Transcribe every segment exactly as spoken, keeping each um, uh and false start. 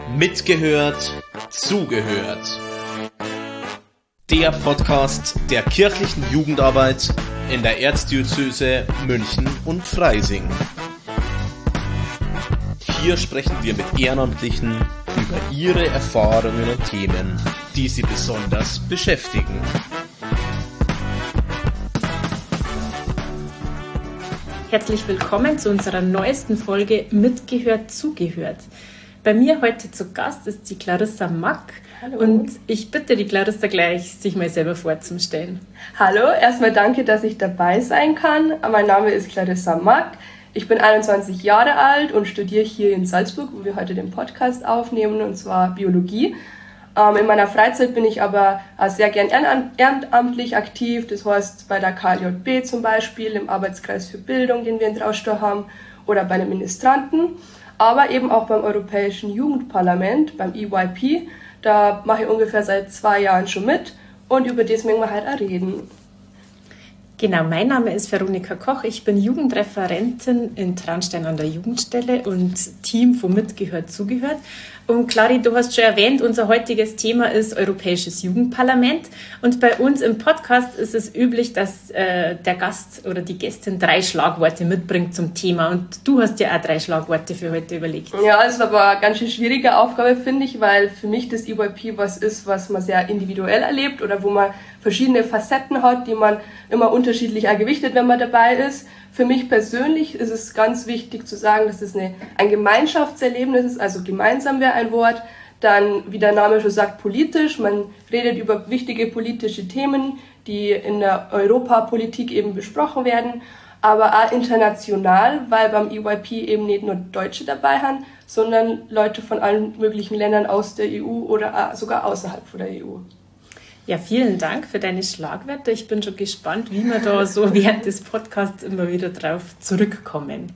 Mitgehört, zugehört. Der Podcast der kirchlichen Jugendarbeit in der Erzdiözese München und Freising. Hier sprechen wir mit Ehrenamtlichen über ihre Erfahrungen und Themen, die sie besonders beschäftigen. Herzlich willkommen zu unserer neuesten Folge Mitgehört, zugehört. Bei mir heute zu Gast ist die Clarissa Mack. Hallo. Und ich bitte die Clarissa gleich, sich mal selber vorzustellen. Hallo, erstmal danke, dass ich dabei sein kann. Mein Name ist Clarissa Mack. Ich bin einundzwanzig Jahre alt und studiere hier in Salzburg, wo wir heute den Podcast aufnehmen, und zwar Biologie. In meiner Freizeit bin ich aber sehr gern ehrenamtlich aktiv, das heißt bei der K L J B zum Beispiel, im Arbeitskreis für Bildung, den wir in Traustor haben, oder bei den Ministranten, aber eben auch beim Europäischen Jugendparlament, beim E Y P. Da mache ich ungefähr seit zwei Jahren schon mit und über das werden wir heute auch reden. Genau, mein Name ist Veronika Koch, ich bin Jugendreferentin in Traunstein an der Jugendstelle und Team von Mitgehört, zugehört. Und Clari, du hast schon erwähnt, unser heutiges Thema ist Europäisches Jugendparlament. Und bei uns im Podcast ist es üblich, dass äh, der Gast oder die Gästin drei Schlagworte mitbringt zum Thema. Und du hast dir auch drei Schlagworte für heute überlegt. Ja, das ist aber eine ganz schön schwierige Aufgabe, finde ich, weil für mich das E Y P was ist, was man sehr individuell erlebt oder wo man verschiedene Facetten hat, die man immer unterschiedlich auch gewichtet, wenn man dabei ist. Für mich persönlich ist es ganz wichtig zu sagen, dass es eine, ein Gemeinschaftserlebnis ist, also gemeinsam wäre ein Wort. Dann, wie der Name schon sagt, politisch. Man redet über wichtige politische Themen, die in der Europapolitik eben besprochen werden, aber auch international, weil beim E Y P eben nicht nur Deutsche dabei haben, sondern Leute von allen möglichen Ländern aus der E U oder sogar außerhalb von der E U. Ja, vielen Dank für deine Schlagwörter. Ich bin schon gespannt, wie wir da so während des Podcasts immer wieder drauf zurückkommen.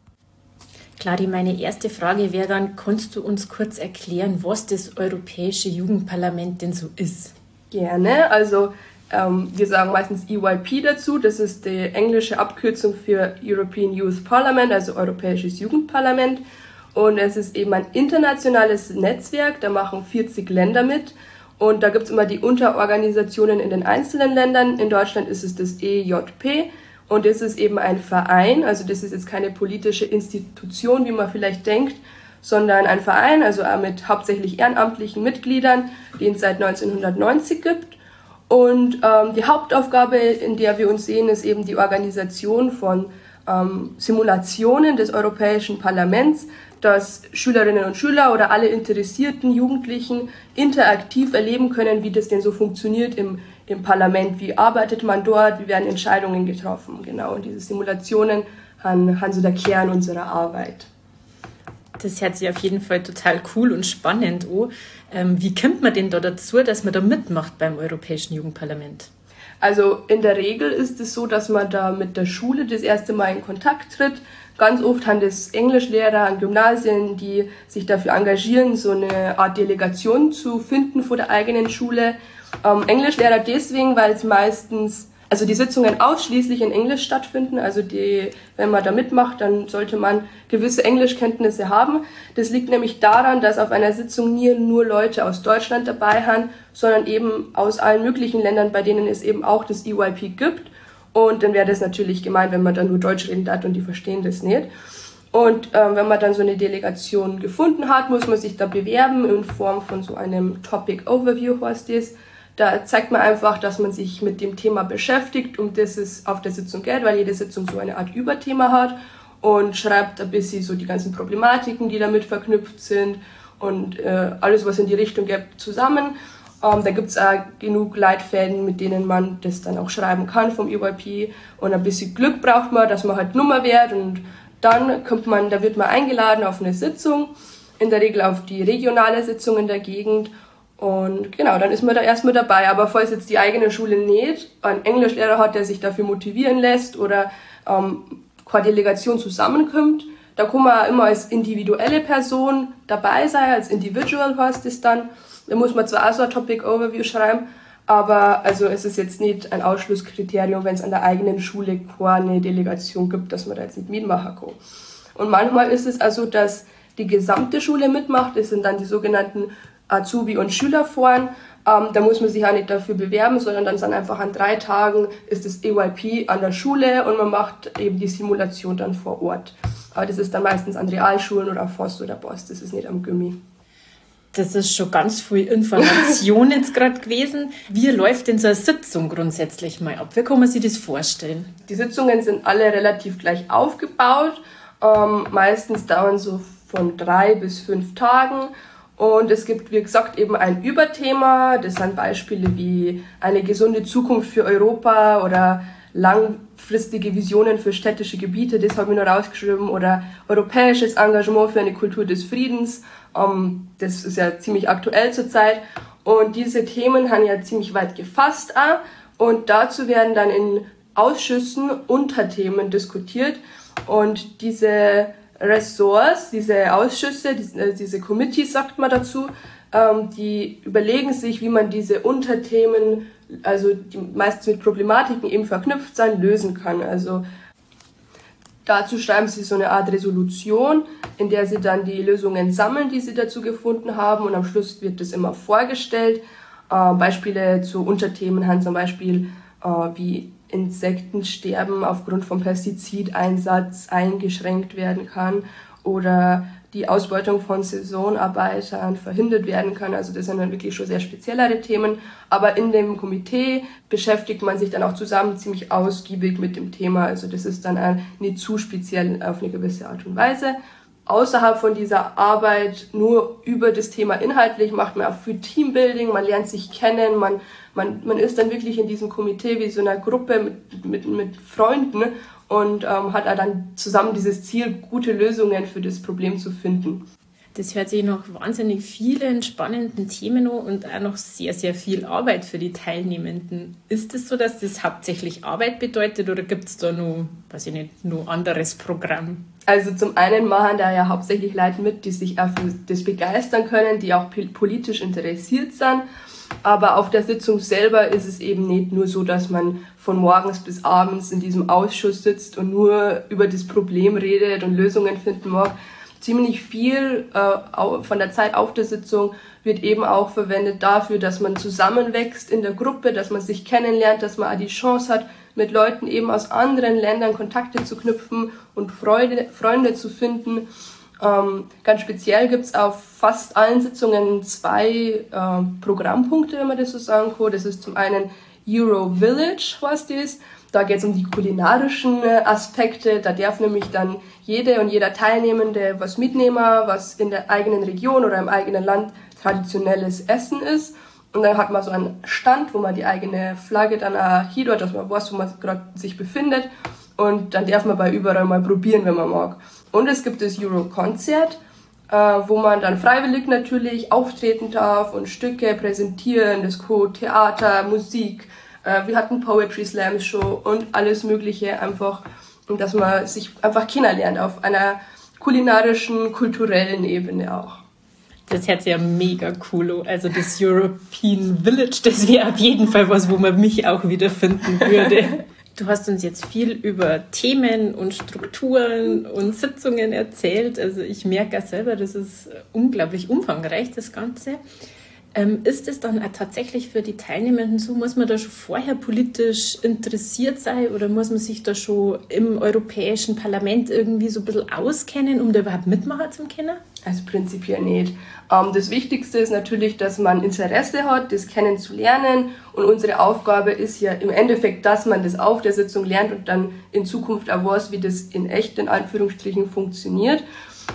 Clari, meine erste Frage wäre dann, kannst du uns kurz erklären, was das Europäische Jugendparlament denn so ist? Gerne, also ähm, wir sagen meistens E Y P dazu, das ist die englische Abkürzung für European Youth Parliament, also Europäisches Jugendparlament. Und es ist eben ein internationales Netzwerk, da machen vierzig Länder mit. Und da gibt's immer die Unterorganisationen in den einzelnen Ländern. In Deutschland ist es das E J P und das ist eben ein Verein. Also das ist jetzt keine politische Institution, wie man vielleicht denkt, sondern ein Verein, also auch mit hauptsächlich ehrenamtlichen Mitgliedern, den es seit neunzehnhundertneunzig gibt. Und ähm, die Hauptaufgabe, in der wir uns sehen, ist eben die Organisation von ähm, Simulationen des Europäischen Parlaments, dass Schülerinnen und Schüler oder alle interessierten Jugendlichen interaktiv erleben können, wie das denn so funktioniert im, im Parlament. Wie arbeitet man dort, wie werden Entscheidungen getroffen. Genau, und diese Simulationen haben, haben so der Kern unserer Arbeit. Das hört sich auf jeden Fall total cool und spannend an. Ähm, wie kommt man denn da dazu, dass man da mitmacht beim Europäischen Jugendparlament? Also in der Regel ist es so, dass man da mit der Schule das erste Mal in Kontakt tritt. Ganz oft haben das Englischlehrer an Gymnasien, die sich dafür engagieren, so eine Art Delegation zu finden vor der eigenen Schule. Ähm, Englischlehrer deswegen, weil es meistens, also die Sitzungen ausschließlich in Englisch stattfinden. Also die, wenn man da mitmacht, dann sollte man gewisse Englischkenntnisse haben. Das liegt nämlich daran, dass auf einer Sitzung nie nur Leute aus Deutschland dabei haben, sondern eben aus allen möglichen Ländern, bei denen es eben auch das E Y P gibt. Und dann wäre das natürlich gemein, wenn man dann nur Deutsch reden darf und die verstehen das nicht. Und ähm, wenn man dann so eine Delegation gefunden hat, muss man sich da bewerben in Form von so einem Topic Overview, heißt das. Da zeigt man einfach, dass man sich mit dem Thema beschäftigt, um das es auf der Sitzung geht, weil jede Sitzung so eine Art Überthema hat, und schreibt ein bisschen so die ganzen Problematiken, die damit verknüpft sind, und äh, alles, was in die Richtung geht, zusammen. Um, da gibt's auch genug Leitfäden, mit denen man das dann auch schreiben kann vom E Y P. Und ein bisschen Glück braucht man, dass man halt Nummer wird. Und dann kommt man, da wird man eingeladen auf eine Sitzung, in der Regel auf die regionale Sitzung in der Gegend. Und genau, dann ist man da erstmal dabei. Aber falls jetzt die eigene Schule nicht einen Englischlehrer hat, der sich dafür motivieren lässt oder ähm, keine Delegation zusammenkommt, da kann man immer als individuelle Person dabei sein, als Individual heißt es dann. Da muss man zwar auch so ein Topic Overview schreiben, aber also es ist jetzt nicht ein Ausschlusskriterium, wenn es an der eigenen Schule keine Delegation gibt, dass man da jetzt nicht mitmachen kann. Und manchmal ist es also, dass die gesamte Schule mitmacht. Das sind dann die sogenannten Azubi- und Schülerforen. Ähm, da muss man sich auch nicht dafür bewerben, sondern dann sind einfach an drei Tagen ist das E Y P an der Schule und man macht eben die Simulation dann vor Ort. Aber das ist dann meistens an Realschulen oder auf Forst oder Bost, das ist nicht am Gymmi. Das ist schon ganz viel Information jetzt gerade gewesen. Wie läuft denn so eine Sitzung grundsätzlich mal ab? Wie kann man sich das vorstellen? Die Sitzungen sind alle relativ gleich aufgebaut. Ähm, meistens dauern so von drei bis fünf Tagen. Und es gibt, wie gesagt, eben ein Überthema. Das sind Beispiele wie eine gesunde Zukunft für Europa oder langfristige Visionen für städtische Gebiete, das habe ich noch rausgeschrieben, oder europäisches Engagement für eine Kultur des Friedens. Um, das ist ja ziemlich aktuell zurzeit. Und diese Themen haben ja ziemlich weit gefasst auch. Und dazu werden dann in Ausschüssen Unterthemen diskutiert. Und diese Ressorts, diese Ausschüsse, diese, diese Committees, sagt man dazu, ähm, die überlegen sich, wie man diese Unterthemen, also die meistens mit Problematiken eben verknüpft sein, lösen kann. Also dazu schreiben sie so eine Art Resolution, in der sie dann die Lösungen sammeln, die sie dazu gefunden haben, und am Schluss wird das immer vorgestellt. Äh, Beispiele zu Unterthemen haben zum Beispiel äh, wie Insektensterben aufgrund vom Pestizideinsatz eingeschränkt werden kann oder die Ausbeutung von Saisonarbeitern verhindert werden kann. Also das sind dann wirklich schon sehr speziellere Themen. Aber in dem Komitee beschäftigt man sich dann auch zusammen ziemlich ausgiebig mit dem Thema. Also das ist dann auch nicht zu speziell auf eine gewisse Art und Weise. Außerhalb von dieser Arbeit nur über das Thema inhaltlich macht man auch viel Teambuilding, man lernt sich kennen, man, man, man ist dann wirklich in diesem Komitee wie so einer Gruppe mit, mit, mit Freunden und ähm, hat auch dann zusammen dieses Ziel, gute Lösungen für das Problem zu finden. Das hört sich nach wahnsinnig vielen spannenden Themen an und auch noch sehr, sehr viel Arbeit für die Teilnehmenden. Ist es so, dass das hauptsächlich Arbeit bedeutet oder gibt es da noch, weiß ich nicht, noch anderes Programm? Also zum einen machen da ja hauptsächlich Leute mit, die sich auch für das begeistern können, die auch politisch interessiert sind. Aber auf der Sitzung selber ist es eben nicht nur so, dass man von morgens bis abends in diesem Ausschuss sitzt und nur über das Problem redet und Lösungen finden mag. Ziemlich viel äh, von der Zeit auf der Sitzung wird eben auch verwendet dafür, dass man zusammenwächst in der Gruppe, dass man sich kennenlernt, dass man auch die Chance hat, mit Leuten eben aus anderen Ländern Kontakte zu knüpfen und Freude, Freunde zu finden. Ähm, ganz speziell gibt's auf fast allen Sitzungen zwei äh, Programmpunkte, wenn man das so sagen kann. Das ist zum einen Euro Village, was das ist. Da geht es um die kulinarischen Aspekte. Da darf nämlich dann jede und jeder Teilnehmende was mitnehmen, was in der eigenen Region oder im eigenen Land traditionelles Essen ist. Und dann hat man so einen Stand, wo man die eigene Flagge dann auch hier dort, dass man weiß, wo man gerade sich befindet. Und dann darf man bei überall mal probieren, wenn man mag. Und es gibt das Euro-Konzert, äh, wo man dann freiwillig natürlich auftreten darf und Stücke präsentieren, das Theater, Musik. Wir hatten Poetry Slams Show und alles Mögliche einfach, dass man sich einfach kennenlernt auf einer kulinarischen, kulturellen Ebene auch. Das hört sich ja mega cool an. Also das European Village, das wäre auf jeden Fall was, wo man mich auch wiederfinden würde. Du hast uns jetzt viel über Themen und Strukturen und Sitzungen erzählt. Also ich merke ja selber, das ist unglaublich umfangreich, das Ganze. Ähm, ist es dann auch tatsächlich für die Teilnehmenden so, muss man da schon vorher politisch interessiert sein oder muss man sich da schon im Europäischen Parlament irgendwie so ein bisschen auskennen, um da überhaupt mitmachen zu können? Also prinzipiell nicht. Ähm, das Wichtigste ist natürlich, dass man Interesse hat, das kennenzulernen, und unsere Aufgabe ist ja im Endeffekt, dass man das auf der Sitzung lernt und dann in Zukunft auch weiß, wie das in echt in Anführungsstrichen funktioniert.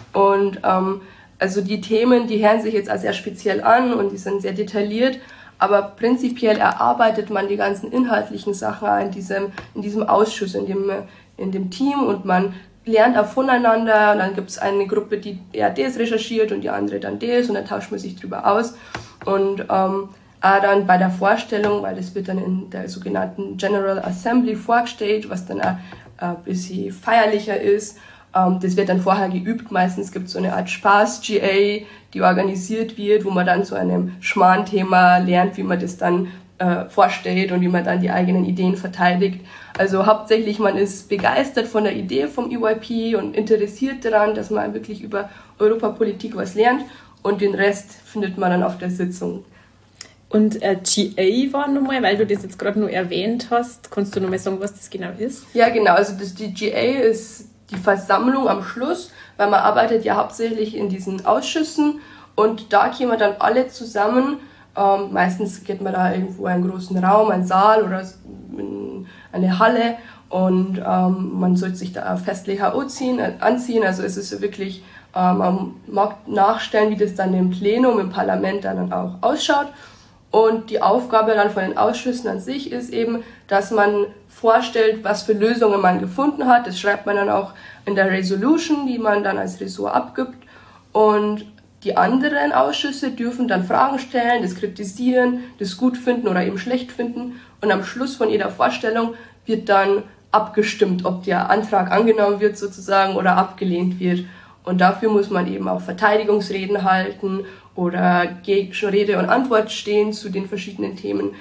Und ähm, Also die Themen, die hören sich jetzt auch sehr speziell an und die sind sehr detailliert, aber prinzipiell erarbeitet man die ganzen inhaltlichen Sachen in diesem, in diesem Ausschuss, in dem, in dem Team, und man lernt auch voneinander. Und dann gibt es eine Gruppe, die eher das recherchiert und die andere dann das, und dann tauscht man sich drüber aus. Und ähm, auch dann bei der Vorstellung, weil das wird dann in der sogenannten General Assembly vorgestellt, was dann auch ein bisschen feierlicher ist. Das wird dann vorher geübt. Meistens gibt es so eine Art Spaß-G A, die organisiert wird, wo man dann zu einem Schmarrn-Thema lernt, wie man das dann äh, vorstellt und wie man dann die eigenen Ideen verteidigt. Also hauptsächlich, man ist begeistert von der Idee vom E Y P und interessiert daran, dass man wirklich über Europapolitik was lernt und den Rest findet man dann auf der Sitzung. Und äh, G A war nochmal, weil du das jetzt gerade nur erwähnt hast, kannst du nochmal sagen, was das genau ist? Ja, genau, also das, die G A ist die Versammlung am Schluss, weil man arbeitet ja hauptsächlich in diesen Ausschüssen und da kommen dann alle zusammen. Ähm, meistens geht man da irgendwo in einen großen Raum, einen Saal oder in eine Halle und ähm, man sollte sich da festlich ziehen, anziehen. Also es ist wirklich, ähm, man mag nachstellen, wie das dann im Plenum, im Parlament dann auch ausschaut. Und die Aufgabe dann von den Ausschüssen an sich ist eben, dass man vorstellt, was für Lösungen man gefunden hat. Das schreibt man dann auch in der Resolution, die man dann als Ressort abgibt. Und die anderen Ausschüsse dürfen dann Fragen stellen, das kritisieren, das gut finden oder eben schlecht finden. Und am Schluss von jeder Vorstellung wird dann abgestimmt, ob der Antrag angenommen wird sozusagen oder abgelehnt wird. Und dafür muss man eben auch Verteidigungsreden halten oder Rede und Antwort stehen zu den verschiedenen Themen.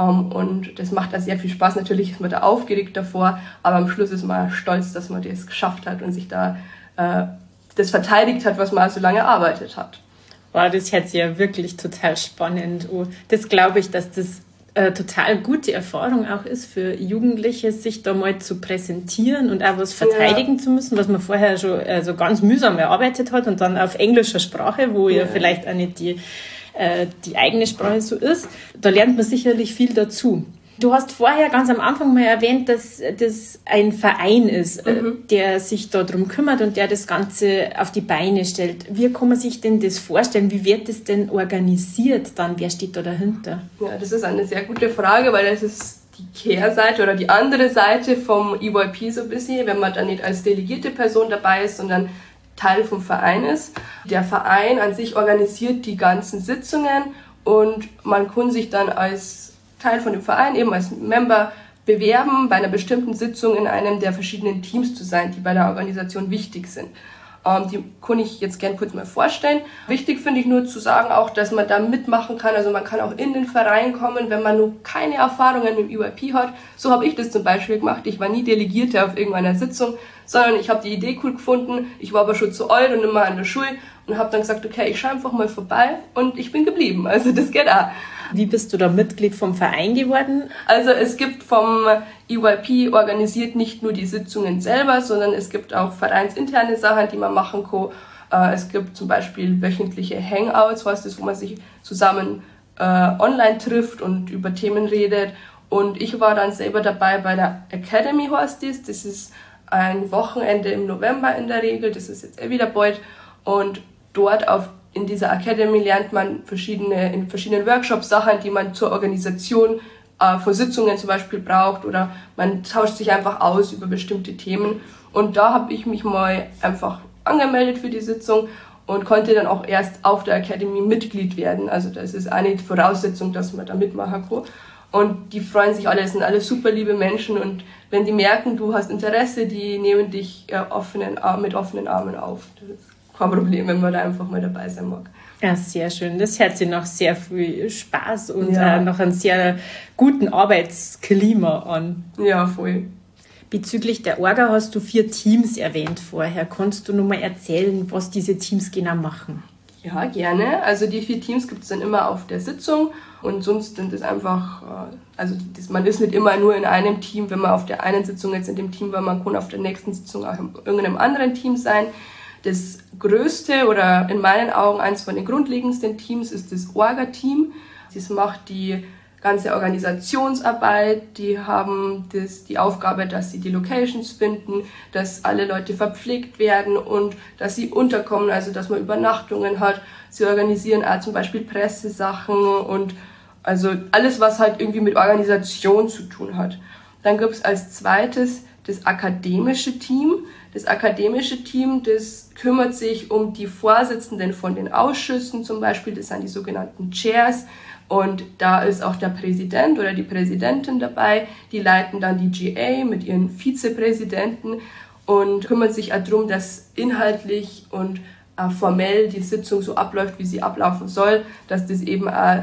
Und das macht da sehr viel Spaß. Natürlich ist man da aufgeregt davor, aber am Schluss ist man stolz, dass man das geschafft hat und sich da äh, das verteidigt hat, was man so lange erarbeitet hat. Wow, das hört sich ja wirklich total spannend an. Das glaube ich, dass das äh, total gute Erfahrung auch ist für Jugendliche, sich da mal zu präsentieren und auch was verteidigen ja. zu müssen, was man vorher schon äh, so ganz mühsam erarbeitet hat und dann auf englischer Sprache, wo ja, ja vielleicht auch nicht die, äh, die eigene Sprache so ist. Da lernt man sicherlich viel dazu. Du hast vorher ganz am Anfang mal erwähnt, dass das ein Verein ist, mhm. der sich darum kümmert und der das Ganze auf die Beine stellt. Wie kann man sich denn das vorstellen? Wie wird das denn organisiert dann? Wer steht da dahinter? Ja, das ist eine sehr gute Frage, weil das ist die Kehrseite oder die andere Seite vom E Y P so ein bisschen, wenn man dann nicht als delegierte Person dabei ist, sondern Teil vom Verein ist. Der Verein an sich organisiert die ganzen Sitzungen und man kann sich dann als Teil von dem Verein, eben als Member, bewerben, bei einer bestimmten Sitzung in einem der verschiedenen Teams zu sein, die bei der Organisation wichtig sind. Ähm, die kann ich jetzt gerne kurz mal vorstellen. Wichtig finde ich nur zu sagen auch, dass man da mitmachen kann. Also man kann auch in den Verein kommen, wenn man nur keine Erfahrungen mit dem E Y P hat. So habe ich das zum Beispiel gemacht. Ich war nie Delegierte auf irgendeiner Sitzung, sondern ich habe die Idee cool gefunden. Ich war aber schon zu alt und immer an der Schule und habe dann gesagt, okay, ich schaue einfach mal vorbei und ich bin geblieben. Also das geht auch. Wie bist du da Mitglied vom Verein geworden? Also es gibt vom E Y P organisiert nicht nur die Sitzungen selber, sondern es gibt auch vereinsinterne Sachen, die man machen kann. Es gibt zum Beispiel wöchentliche Hangouts, was das, wo man sich zusammen äh, online trifft und über Themen redet. Und ich war dann selber dabei bei der Academy heißt das. Das ist ein Wochenende im November in der Regel. Das ist jetzt eh wieder bald. Und dort auf in dieser Academy lernt man verschiedene, in verschiedenen Workshops Sachen, die man zur Organisation äh, von Sitzungen zum Beispiel braucht oder man tauscht sich einfach aus über bestimmte Themen. Und da habe ich mich mal einfach angemeldet für die Sitzung und konnte dann auch erst auf der Academy Mitglied werden. Also das ist eine Voraussetzung, dass man da mitmachen kann. Und die freuen sich alle, das sind alle super liebe Menschen und wenn die merken, du hast Interesse, die nehmen dich äh, offenen, mit offenen Armen auf. Das ist kein Problem, wenn man da einfach mal dabei sein mag. Ja, sehr schön. Das hört sich nach sehr viel Spaß und ja. äh, nach einem sehr guten Arbeitsklima an. Ja, voll. Bezüglich der Orga hast du vier Teams erwähnt vorher. Kannst du noch mal erzählen, was diese Teams genau machen? Ja, gerne. Also die vier Teams gibt es dann immer auf der Sitzung und sonst sind es einfach, also das, man ist nicht immer nur in einem Team, wenn man auf der einen Sitzung jetzt in dem Team war, man kann auf der nächsten Sitzung auch in irgendeinem anderen Team sein. Das größte oder in meinen Augen eines von den grundlegendsten Teams ist das Orga-Team. Das macht die ganze Organisationsarbeit, die haben das, die Aufgabe, dass sie die Locations finden, dass alle Leute verpflegt werden und dass sie unterkommen, also dass man Übernachtungen hat. Sie organisieren auch zum Beispiel Pressesachen und also alles, was halt irgendwie mit Organisation zu tun hat. Dann gibt es als zweites das akademische Team. Das akademische Team, das kümmert sich um die Vorsitzenden von den Ausschüssen zum Beispiel, das sind die sogenannten Chairs. Und da ist auch der Präsident oder die Präsidentin dabei, die leiten dann die G A mit ihren Vizepräsidenten und kümmern sich auch darum, dass inhaltlich und äh, formell die Sitzung so abläuft, wie sie ablaufen soll, dass das eben auch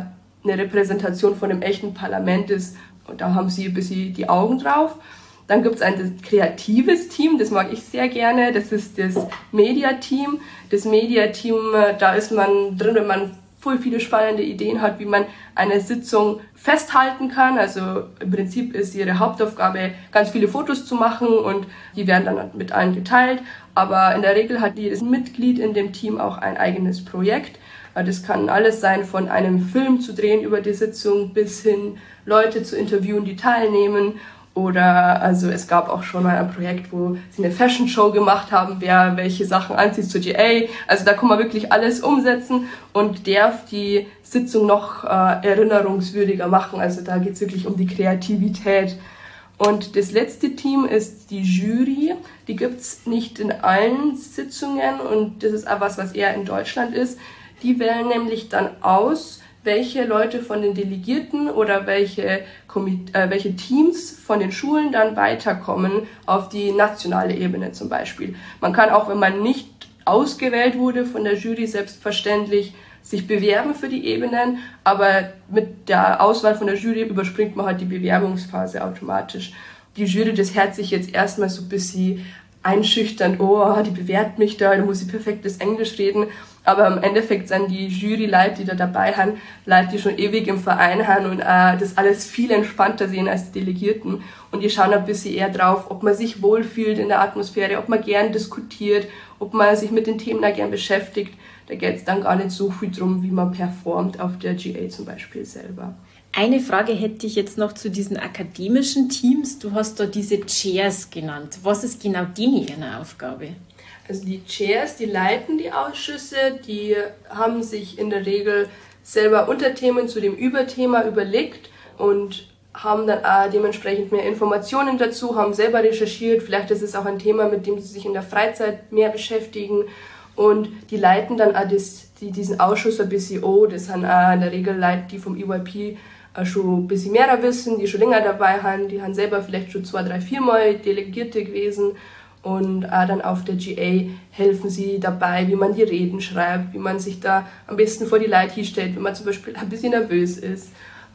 eine Repräsentation von einem echten Parlament ist. Und da haben sie ein bisschen die Augen drauf. Dann gibt es ein kreatives Team, das mag ich sehr gerne. Das ist das Media-Team. Das Media-Team, da ist man drin, wenn man voll viele spannende Ideen hat, wie man eine Sitzung festhalten kann. Also im Prinzip ist ihre Hauptaufgabe, ganz viele Fotos zu machen und die werden dann mit allen geteilt. Aber in der Regel hat jedes Mitglied in dem Team auch ein eigenes Projekt. Das kann alles sein, von einem Film zu drehen über die Sitzung bis hin Leute zu interviewen, die teilnehmen. Oder also es gab auch schon mal ein Projekt, wo sie eine Fashion Show gemacht haben, wer welche Sachen anzieht zur G A. Also da kann man wirklich alles umsetzen und darf die Sitzung noch äh, erinnerungswürdiger machen. Also da geht es wirklich um die Kreativität. Und das letzte Team ist die Jury. Die gibt's nicht in allen Sitzungen und das ist auch was, was eher in Deutschland ist. Die wählen nämlich dann aus, welche Leute von den Delegierten oder welche, Komit- äh, welche Teams von den Schulen dann weiterkommen auf die nationale Ebene zum Beispiel. Man kann auch, wenn man nicht ausgewählt wurde von der Jury, selbstverständlich sich bewerben für die Ebenen, aber mit der Auswahl von der Jury überspringt man halt die Bewerbungsphase automatisch. Die Jury, das hört sich jetzt erstmal so ein bisschen einschüchternd, oh, die bewertet mich da, da muss ich perfektes Englisch reden. Aber im Endeffekt sind die Jury-Leute, die da dabei haben, Leute, die schon ewig im Verein haben und äh, das alles viel entspannter sehen als die Delegierten. Und die schauen ein bisschen eher drauf, ob man sich wohlfühlt in der Atmosphäre, ob man gern diskutiert, ob man sich mit den Themen da gern beschäftigt. Da geht es dann gar nicht so viel drum, wie man performt auf der G A zum Beispiel selber. Eine Frage hätte ich jetzt noch zu diesen akademischen Teams. Du hast da diese Chairs genannt. Was ist genau denen ihre Aufgabe? Also die Chairs, die leiten die Ausschüsse, die haben sich in der Regel selber Unterthemen zu dem Überthema überlegt und haben dann auch dementsprechend mehr Informationen dazu, haben selber recherchiert. Vielleicht ist es auch ein Thema, mit dem sie sich in der Freizeit mehr beschäftigen. Und die leiten dann auch das, die, diesen Ausschuss ein bisschen an. Das sind auch in der Regel Leute, die vom E Y P schon ein bisschen mehr wissen, die schon länger dabei haben. Die haben selber vielleicht schon zwei, drei, vier Mal Delegierte gewesen. Und auch dann auf der G A helfen sie dabei, wie man die Reden schreibt, wie man sich da am besten vor die Leute hinstellt, wenn man zum Beispiel ein bisschen nervös ist.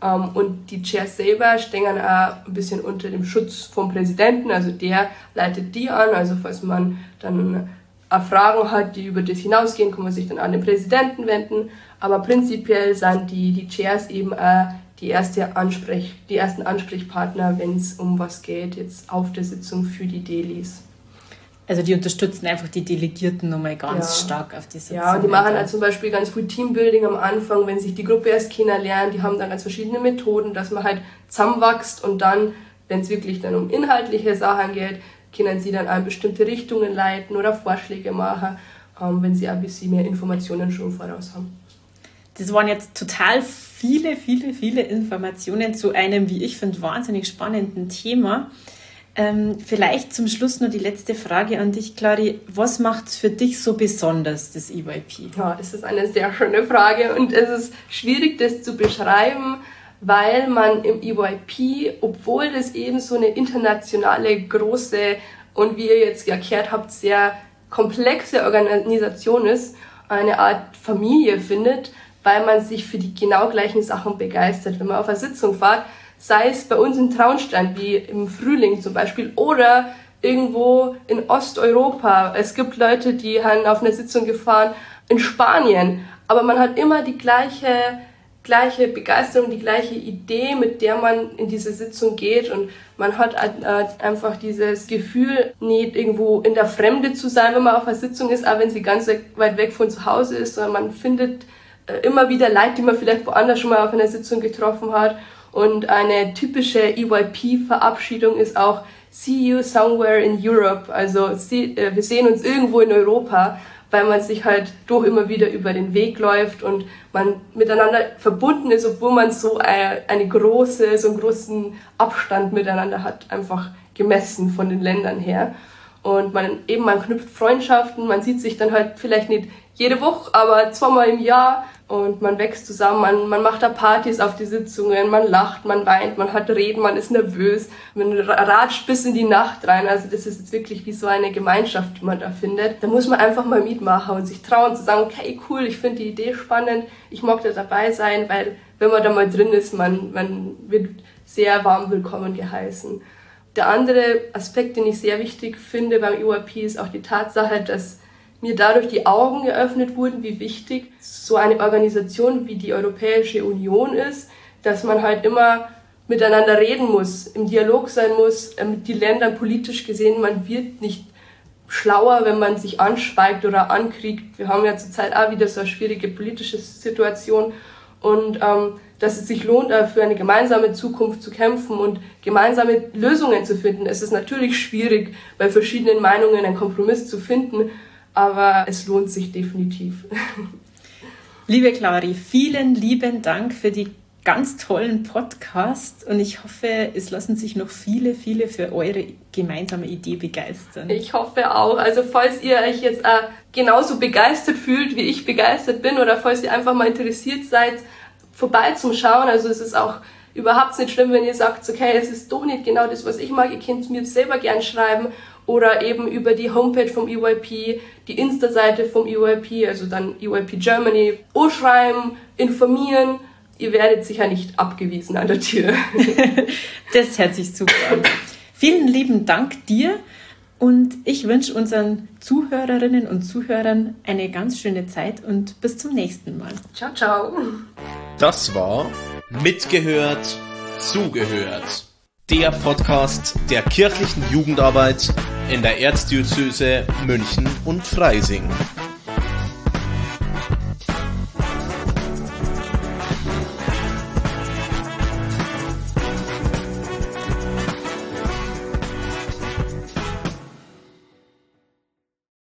Und die Chairs selber stehen auch ein bisschen unter dem Schutz vom Präsidenten, also der leitet die an. Also falls man dann auch Fragen hat, die über das hinausgehen, kann man sich dann an den Präsidenten wenden. Aber prinzipiell sind die, die Chairs eben auch die, erste Ansprech, die ersten Ansprechpartner, wenn es um was geht, jetzt auf der Sitzung für die Delis. Also die unterstützen einfach die Delegierten nochmal ganz ja. stark auf die Sitzung. Ja, und die machen halt zum Beispiel ganz viel Teambuilding am Anfang, wenn sich die Gruppe erst kennenlernt. Die haben dann ganz verschiedene Methoden, dass man halt zusammenwächst und dann, wenn es wirklich dann um inhaltliche Sachen geht, können sie dann auch bestimmte Richtungen leiten oder Vorschläge machen, wenn sie ein bisschen mehr Informationen schon voraus haben. Das waren jetzt total viele, viele, viele Informationen zu einem, wie ich finde, wahnsinnig spannenden Thema. Ähm, vielleicht zum Schluss noch die letzte Frage an dich, Clari. Was macht es für dich so besonders, das E Y P? Ja, das ist eine sehr schöne Frage und es ist schwierig, das zu beschreiben, weil man im E Y P, obwohl das eben so eine internationale, große und wie ihr jetzt erklärt habt, sehr komplexe Organisation ist, eine Art Familie findet, weil man sich für die genau gleichen Sachen begeistert. Wenn man auf eine Sitzung fährt, sei es bei uns in Traunstein, wie im Frühling zum Beispiel, oder irgendwo in Osteuropa. Es gibt Leute, die haben auf eine Sitzung gefahren in Spanien, aber man hat immer die gleiche, gleiche Begeisterung, die gleiche Idee, mit der man in diese Sitzung geht und man hat einfach dieses Gefühl, nicht irgendwo in der Fremde zu sein, wenn man auf einer Sitzung ist, auch wenn sie ganz weit weg von zu Hause ist, sondern man findet immer wieder Leute, die man vielleicht woanders schon mal auf einer Sitzung getroffen hat. Und eine typische E Y P-Verabschiedung ist auch See you somewhere in Europe. Also wir sehen uns irgendwo in Europa, weil man sich halt doch immer wieder über den Weg läuft und man miteinander verbunden ist, obwohl man so eine große, so einen großen Abstand miteinander hat, einfach gemessen von den Ländern her. Und man eben, man knüpft Freundschaften, man sieht sich dann halt vielleicht nicht jede Woche, aber zweimal im Jahr und man wächst zusammen, man, man macht da Partys auf die Sitzungen, man lacht, man weint, man hat Reden, man ist nervös, man ratscht bis in die Nacht rein. Also das ist jetzt wirklich wie so eine Gemeinschaft, die man da findet. Da muss man einfach mal mitmachen und sich trauen zu sagen, okay, cool, ich finde die Idee spannend, ich mag da dabei sein, weil wenn man da mal drin ist, man, man wird sehr warm willkommen geheißen. Der andere Aspekt, den ich sehr wichtig finde beim E Y P, ist auch die Tatsache, dass mir dadurch die Augen geöffnet wurden, wie wichtig so eine Organisation wie die Europäische Union ist, dass man halt immer miteinander reden muss, im Dialog sein muss, mit den Ländern politisch gesehen. Man wird nicht schlauer, wenn man sich anschweigt oder ankriegt. Wir haben ja zurzeit auch wieder so eine schwierige politische Situation und ähm, dass es sich lohnt, für eine gemeinsame Zukunft zu kämpfen und gemeinsame Lösungen zu finden. Es ist natürlich schwierig, bei verschiedenen Meinungen einen Kompromiss zu finden, aber es lohnt sich definitiv. Liebe Clari, vielen lieben Dank für die ganz tollen Podcasts und ich hoffe, es lassen sich noch viele, viele für eure gemeinsame Idee begeistern. Ich hoffe auch. Also falls ihr euch jetzt äh, genauso begeistert fühlt, wie ich begeistert bin oder falls ihr einfach mal interessiert seid, vorbei zum Schauen. Also es ist auch überhaupt nicht schlimm, wenn ihr sagt, okay, es ist doch nicht genau das, was ich mag, ihr könnt mir selber gern schreiben oder eben über die Homepage vom E Y P, die Insta-Seite vom E Y P, also dann E Y P Germany, anschreiben, informieren. Ihr werdet sicher nicht abgewiesen an der Tür. Das hört sich super an. Vielen lieben Dank dir und ich wünsche unseren Zuhörerinnen und Zuhörern eine ganz schöne Zeit und bis zum nächsten Mal. Ciao, ciao. Das war Mitgehört, Zugehört. Der Podcast der kirchlichen Jugendarbeit in der Erzdiözese München und Freising.